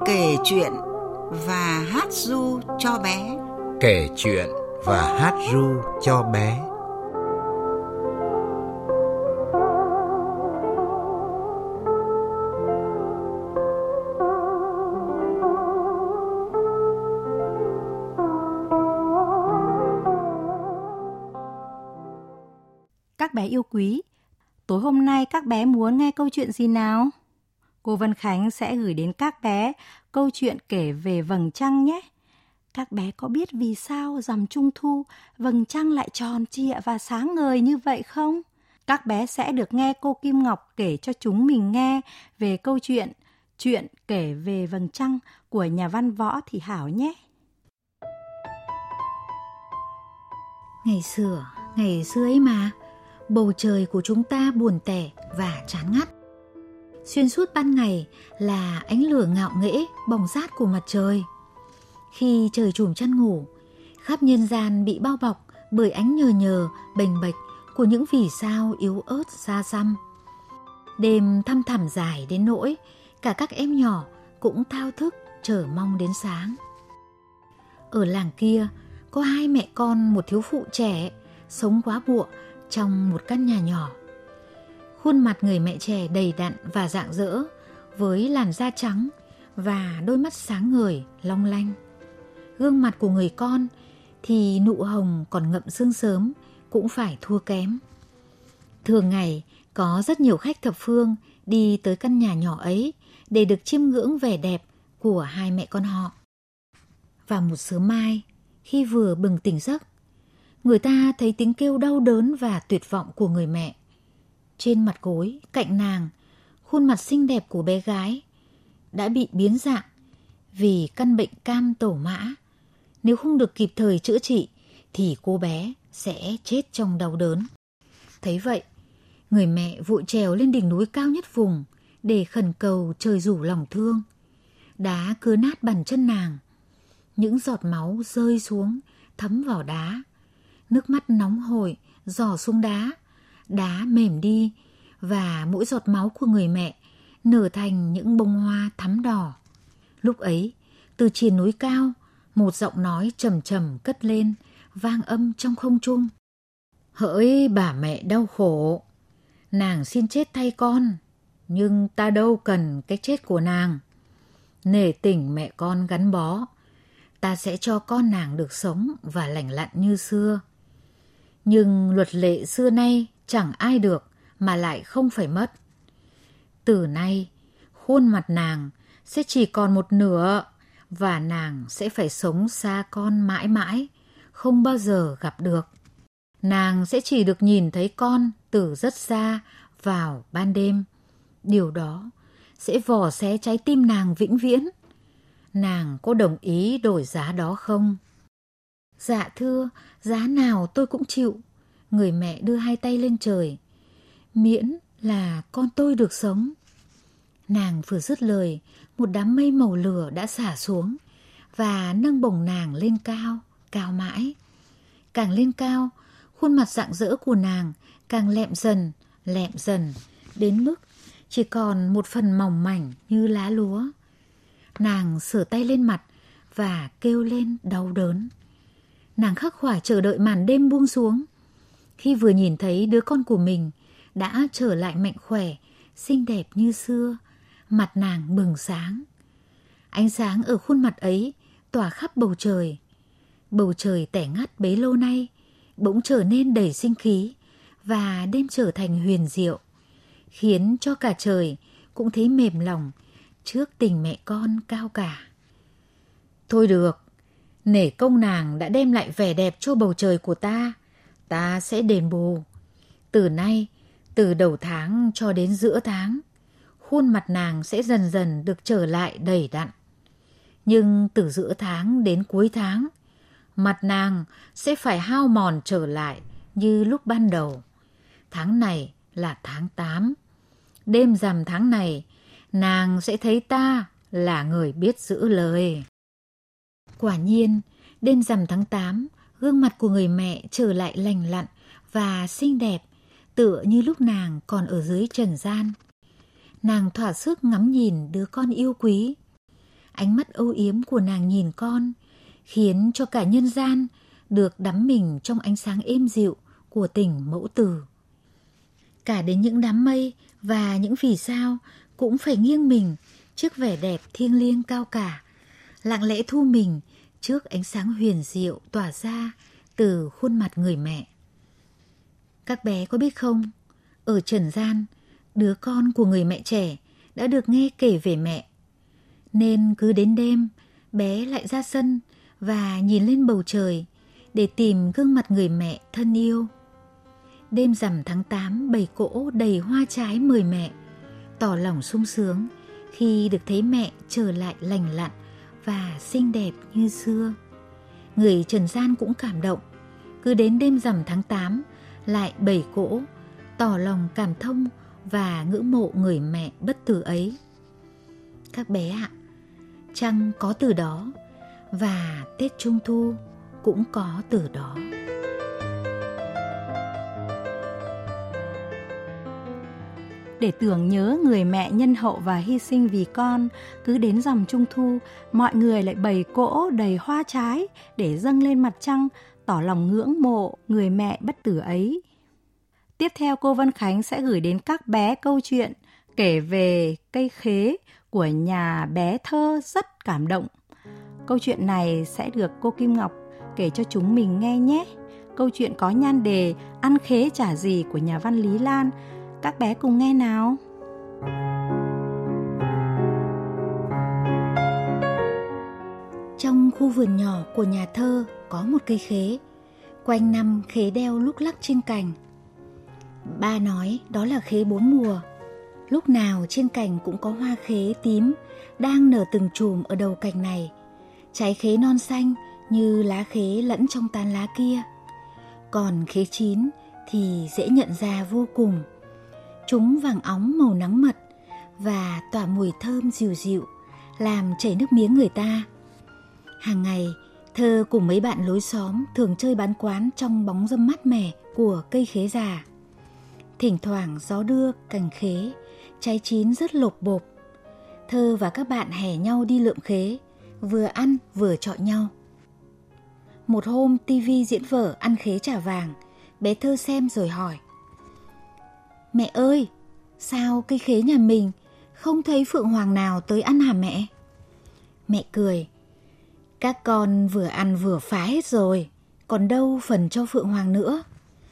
Kể chuyện và hát ru cho bé. Kể chuyện và hát ru cho bé. Các bé yêu quý, tối hôm nay các bé muốn nghe câu chuyện gì nào? Cô Vân Khánh sẽ gửi đến các bé câu chuyện kể về vầng trăng nhé. Các bé có biết vì sao rằm Trung thu vầng trăng lại tròn trịa và sáng ngời như vậy không? Các bé sẽ được nghe cô Kim Ngọc kể cho chúng mình nghe về câu chuyện Chuyện kể về vầng trăng của nhà văn Võ Thị Hảo nhé. Ngày xưa ấy mà, bầu trời của chúng ta buồn tẻ và chán ngắt. Xuyên suốt ban ngày là ánh lửa ngạo nghễ bỏng rát của mặt trời. Khi trời chùm chăn ngủ, khắp nhân gian bị bao bọc bởi ánh nhờ nhờ bềnh bệch của những vì sao yếu ớt xa xăm. Đêm thăm thẳm dài đến nỗi cả các em nhỏ cũng thao thức chờ mong đến sáng. Ở làng kia có hai mẹ con một thiếu phụ trẻ sống quá bụa trong một căn nhà nhỏ. Khuôn mặt người mẹ trẻ đầy đặn và rạng rỡ, với làn da trắng và đôi mắt sáng ngời long lanh. Gương mặt của người con thì nụ hồng còn ngậm sương sớm cũng phải thua kém. Thường ngày có rất nhiều khách thập phương đi tới căn nhà nhỏ ấy để được chiêm ngưỡng vẻ đẹp của hai mẹ con họ. Vào một sớm mai, khi vừa bừng tỉnh giấc, người ta thấy tiếng kêu đau đớn và tuyệt vọng của người mẹ. Trên mặt gối, cạnh nàng, khuôn mặt xinh đẹp của bé gái đã bị biến dạng vì căn bệnh cam tổ mã. Nếu không được kịp thời chữa trị thì cô bé sẽ chết trong đau đớn. Thấy vậy, người mẹ vội trèo lên đỉnh núi cao nhất vùng để khẩn cầu trời rủ lòng thương. Đá cứa nát bàn chân nàng, những giọt máu rơi xuống thấm vào đá. Nước mắt nóng hổi rỏ xuống đá, đá mềm đi và mỗi giọt máu của người mẹ nở thành những bông hoa thắm đỏ. Lúc ấy, từ triền núi cao, một giọng nói trầm trầm cất lên, vang âm trong không trung. Hỡi bà mẹ đau khổ, nàng xin chết thay con, nhưng ta đâu cần cái chết của nàng. Nể tình mẹ con gắn bó, ta sẽ cho con nàng được sống và lành lặn như xưa. Nhưng luật lệ xưa nay chẳng ai được mà lại không phải mất. Từ nay, khuôn mặt nàng sẽ chỉ còn một nửa và nàng sẽ phải sống xa con mãi mãi, không bao giờ gặp được. Nàng sẽ chỉ được nhìn thấy con từ rất xa vào ban đêm. Điều đó sẽ vò xé trái tim nàng vĩnh viễn. Nàng có đồng ý đổi giá đó không? Dạ thưa, giá nào tôi cũng chịu. Người mẹ đưa hai tay lên trời. Miễn là con tôi được sống. Nàng vừa dứt lời, một đám mây màu lửa đã xả xuống và nâng bổng nàng lên cao, cao mãi. Càng lên cao, khuôn mặt rạng rỡ của nàng càng lẹm dần, đến mức chỉ còn một phần mỏng mảnh như lá lúa. Nàng sửa tay lên mặt và kêu lên đau đớn. Nàng khắc khoải chờ đợi màn đêm buông xuống. Khi vừa nhìn thấy đứa con của mình đã trở lại mạnh khỏe, xinh đẹp như xưa, mặt nàng bừng sáng. Ánh sáng ở khuôn mặt ấy tỏa khắp bầu trời. Bầu trời tẻ ngắt bấy lâu nay bỗng trở nên đầy sinh khí và đêm trở thành huyền diệu, khiến cho cả trời cũng thấy mềm lòng trước tình mẹ con cao cả. Thôi được, nể công nàng đã đem lại vẻ đẹp cho bầu trời của ta, ta sẽ đền bù. Từ nay, từ đầu tháng cho đến giữa tháng, khuôn mặt nàng sẽ dần dần được trở lại đầy đặn. Nhưng từ giữa tháng đến cuối tháng, mặt nàng sẽ phải hao mòn trở lại như lúc ban đầu. Tháng này là tháng 8. Đêm rằm tháng này, nàng sẽ thấy ta là người biết giữ lời. Quả nhiên, đêm rằm tháng 8, gương mặt của người mẹ trở lại lành lặn và xinh đẹp, tựa như lúc nàng còn ở dưới trần gian. Nàng thỏa sức ngắm nhìn đứa con yêu quý. Ánh mắt âu yếm của nàng nhìn con khiến cho cả nhân gian được đắm mình trong ánh sáng êm dịu của tình mẫu tử. Cả đến những đám mây và những vì sao cũng phải nghiêng mình trước vẻ đẹp thiêng liêng cao cả, lặng lẽ thu mình trước ánh sáng huyền diệu tỏa ra từ khuôn mặt người mẹ. Các bé có biết không, ở trần gian, đứa con của người mẹ trẻ đã được nghe kể về mẹ. Nên cứ đến đêm, bé lại ra sân và nhìn lên bầu trời để tìm gương mặt người mẹ thân yêu. Đêm rằm tháng 8 bầy cỗ đầy hoa trái mời mẹ, tỏ lòng sung sướng khi được thấy mẹ trở lại lành lặn và xinh đẹp như xưa. Người trần gian cũng cảm động, cứ đến đêm rằm tháng 8 lại bầy cỗ, tỏ lòng cảm thông và ngưỡng mộ người mẹ bất tử ấy. Các bé ạ, trăng có từ đó và Tết Trung Thu cũng có từ đó. Để tưởng nhớ người mẹ nhân hậu và hy sinh vì con, cứ đến rằm Trung Thu, mọi người lại bày cỗ đầy hoa trái để dâng lên mặt trăng, tỏ lòng ngưỡng mộ người mẹ bất tử ấy. Tiếp theo, cô Vân Khánh sẽ gửi đến các bé câu chuyện kể về cây khế của nhà bé thơ rất cảm động. Câu chuyện này sẽ được cô Kim Ngọc kể cho chúng mình nghe nhé. Câu chuyện có nhan đề Ăn khế chả gì của nhà văn Lý Lan. Các bé cùng nghe nào. Trong khu vườn nhỏ của nhà thơ có một cây khế. Quanh năm khế đeo lúc lắc trên cành. Ba nói đó là khế 4 mùa. Lúc nào trên cành cũng có hoa khế tím đang nở từng chùm ở đầu cành này. Trái khế non xanh như lá khế lẫn trong tán lá kia. Còn khế chín thì dễ nhận ra vô cùng. Chúng vàng óng màu nắng mật và tỏa mùi thơm dịu dịu, làm chảy nước miếng người ta. Hàng ngày, Thơ cùng mấy bạn lối xóm thường chơi bán quán trong bóng râm mát mẻ của cây khế già. Thỉnh thoảng gió đưa cành khế, trái chín rất lộp bộp. Thơ và các bạn hẻ nhau đi lượm khế, vừa ăn vừa chọi nhau. Một hôm tivi diễn vở ăn khế chả vàng, bé Thơ xem rồi hỏi: Mẹ ơi, sao cây khế nhà mình không thấy phượng hoàng nào tới ăn hả mẹ? Mẹ cười: Các con vừa ăn vừa phá hết rồi, còn đâu phần cho phượng hoàng nữa.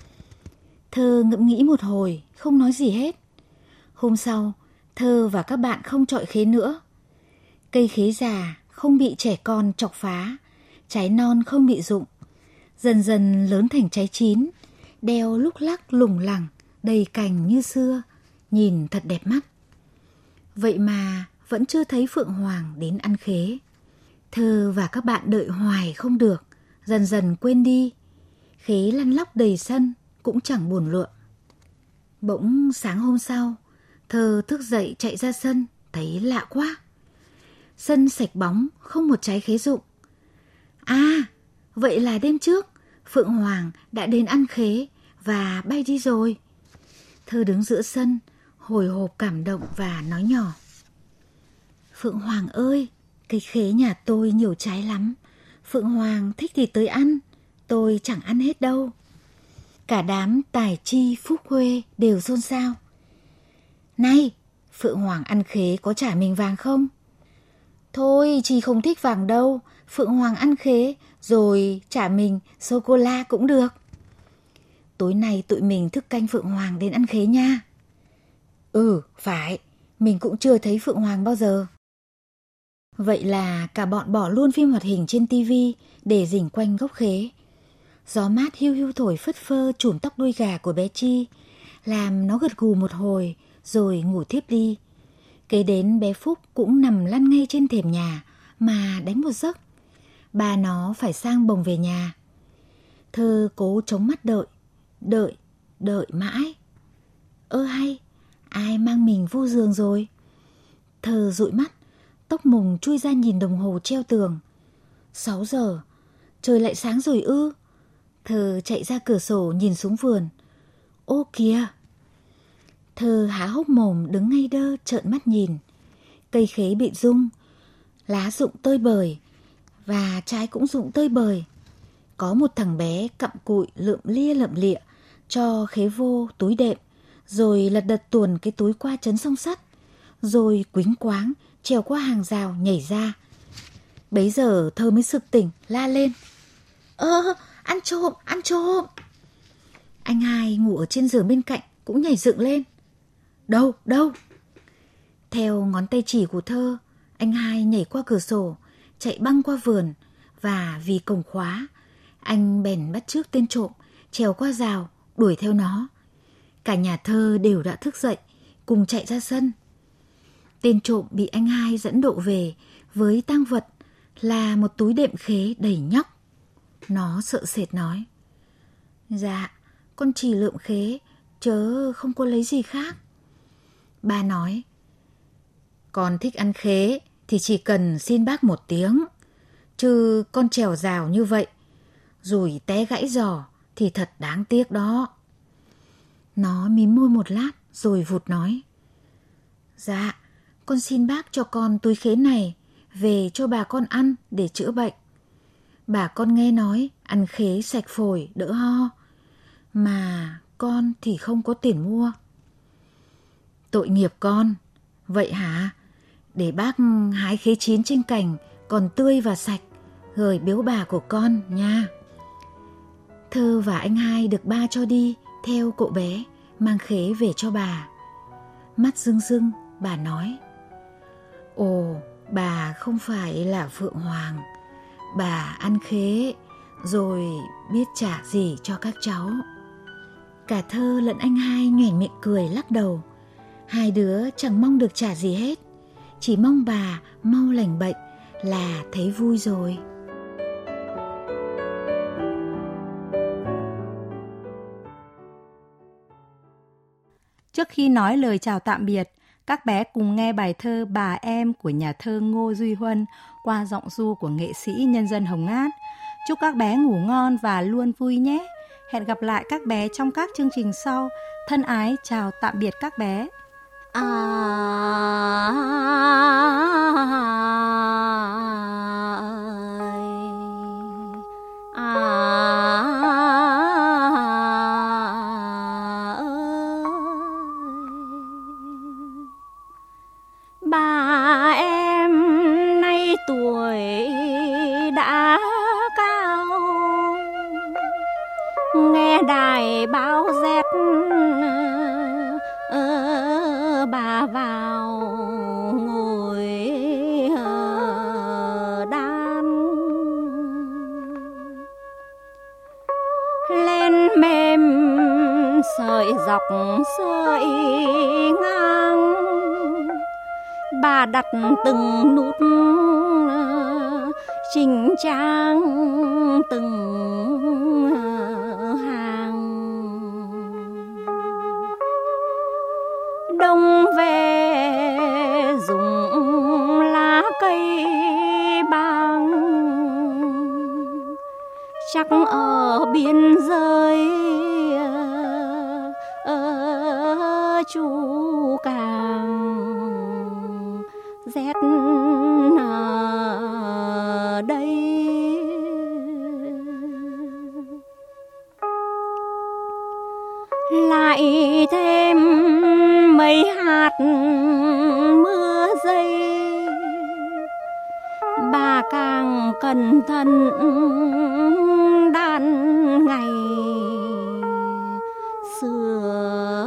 Thơ ngẫm nghĩ một hồi, không nói gì hết. Hôm sau, Thơ và các bạn không chọi khế nữa. Cây khế già không bị trẻ con chọc phá, trái non không bị rụng, dần dần lớn thành trái chín, đeo lúc lắc lủng lẳng, đầy cành như xưa, nhìn thật đẹp mắt. Vậy mà vẫn chưa thấy phượng hoàng đến ăn khế. Thơ và các bạn đợi hoài không được, dần dần quên đi. Khế lăn lóc đầy sân, cũng chẳng buồn lượm. Bỗng sáng hôm sau, Thơ thức dậy chạy ra sân, thấy lạ quá. Sân sạch bóng, không một trái khế rụng. À, vậy là đêm trước, phượng hoàng đã đến ăn khế và bay đi rồi. Thơ đứng giữa sân, hồi hộp cảm động và nói nhỏ: Phượng hoàng ơi, cây khế nhà tôi nhiều trái lắm. Phượng hoàng thích thì tới ăn, tôi chẳng ăn hết đâu. Cả đám tài chi phúc khuê đều xôn xao: Này, phượng hoàng ăn khế có trả mình vàng không? Thôi, chi không thích vàng đâu. Phượng hoàng ăn khế rồi trả mình sô-cô-la cũng được. Tối nay tụi mình thức canh phượng hoàng đến ăn khế nha. Ừ, phải, mình cũng chưa thấy phượng hoàng bao giờ. Vậy là cả bọn bỏ luôn phim hoạt hình trên tivi để rình quanh gốc khế. Gió mát hiu hiu thổi phất phơ chùm tóc đuôi gà của bé Chi, làm nó gật gù một hồi rồi ngủ thiếp đi. Kế đến bé Phúc cũng nằm lăn ngay trên thềm nhà mà đánh một giấc. Ba nó phải sang bồng về nhà. Thơ cố chống mắt đợi mãi. Ơ hay, ai mang mình vô giường rồi? Thơ dụi mắt, tóc mùng chui ra nhìn đồng hồ treo tường. 6 giờ, trời lại sáng rồi ư? Thơ chạy ra cửa sổ nhìn xuống vườn. Ô kìa! Thơ há hốc mồm đứng ngay đơ trợn mắt nhìn. Cây khế bị rung, lá rụng tơi bời và trái cũng rụng tơi bời. Có một thằng bé cặm cụi lượm lịa cho khế vô túi đệm, rồi lật đật tuồn cái túi qua trấn song sắt, rồi quýnh quáng trèo qua hàng rào nhảy ra. Bấy giờ Thơ mới sực tỉnh, la lên: Ăn trộm! Anh hai ngủ ở trên giường bên cạnh cũng nhảy dựng lên: Đâu? Theo ngón tay chỉ của Thơ, anh hai nhảy qua cửa sổ, chạy băng qua vườn, và vì cổng khóa, anh bèn bắt chước tên trộm, trèo qua rào, đuổi theo nó. Cả nhà Thơ đều đã thức dậy, cùng chạy ra sân. Tên trộm bị anh hai dẫn độ về với tang vật là một túi đệm khế đầy nhóc. Nó sợ sệt nói: Dạ, con chỉ lượm khế, chớ không có lấy gì khác. Ba nói: Con thích ăn khế thì chỉ cần xin bác một tiếng, chứ con trèo rào như vậy, rồi té gãy giò thì thật đáng tiếc đó. Nó mím môi một lát rồi vụt nói: Dạ, con xin bác cho con túi khế này về cho bà con ăn để chữa bệnh. Bà con nghe nói ăn khế sạch phổi đỡ ho, mà con thì không có tiền mua. Tội nghiệp con. Vậy hả? Để bác hái khế chín trên cành còn tươi và sạch gửi biếu bà của con nha. Thơ và anh hai được ba cho đi theo cậu bé mang khế về cho bà. Mắt rưng rưng, bà nói: Ồ, bà không phải là Phượng Hoàng. Bà ăn khế rồi biết trả gì cho các cháu. Cả Thơ lẫn anh hai nhoẻn miệng cười lắc đầu. Hai đứa chẳng mong được trả gì hết, chỉ mong bà mau lành bệnh là thấy vui rồi. Trước khi nói lời chào tạm biệt, các bé cùng nghe bài thơ Bà Em của nhà thơ Ngô Duy Huân qua giọng ru của nghệ sĩ nhân dân Hồng Ngát. Chúc các bé ngủ ngon và luôn vui nhé. Hẹn gặp lại các bé trong các chương trình sau. Thân ái chào tạm biệt các bé. Bà em nay tuổi đã cao, nghe đài báo rét bà vào ngồi đan lên mềm sợi dọc sợi ngang. Bà đặt từng nút chỉnh trang từng hàng. Đông về dùng lá cây bàng, chắc ở biên giới chú càng rét ở đây. Lại thêm mấy hạt mưa rơi, bà càng cẩn thận đan ngày sửa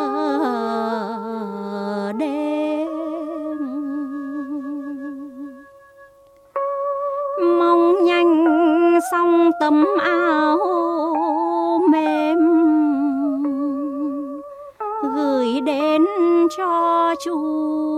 đêm. Mong nhanh xong tấm áo mềm, gửi đến cho chú